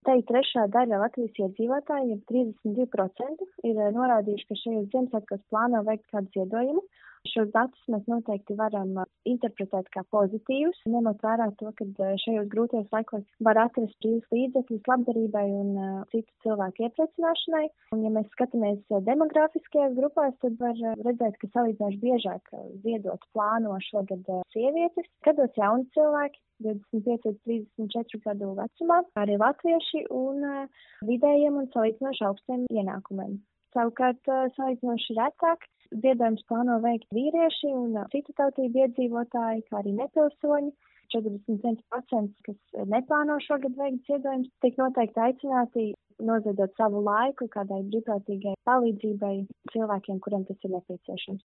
Te trešā daļa Latvijas iedzīvotāji, 32%, ir norādījuši, ka šajos Ziemassvētkos plāno veikt kādu ziedojumu. Šos datus mēs noteikti varam interpretēt kā pozitīvus, ņemot vērā to, ka šajos grūtajos laikos var atrast brīvus līdzekļus labdarībai un citu cilvēku iepriecināšanai. Un, ja mēs skatāmies demografiskajās grupās, tad var redzēt, ka salīdzinoši biežāk ziedot plāno šogad sievietes, gados jauni cilvēki, 25 līdz 34 gadu vecumā, arī latvieši un vidējiem un salīdzinoši augstiem ienākumiem. Savukārt, salīdzinoši retāk ziedojums plāno veikt vīrieši un citu tautību iedzīvotāji, kā arī nepilsoņi. 41%, kas neplāno šogad veikt ziedojumus, tiek noteikti aicināti noziedot savu laiku kādai brīvprātīgai palīdzībai cilvēkiem, kuriem tas ir nepieciešams.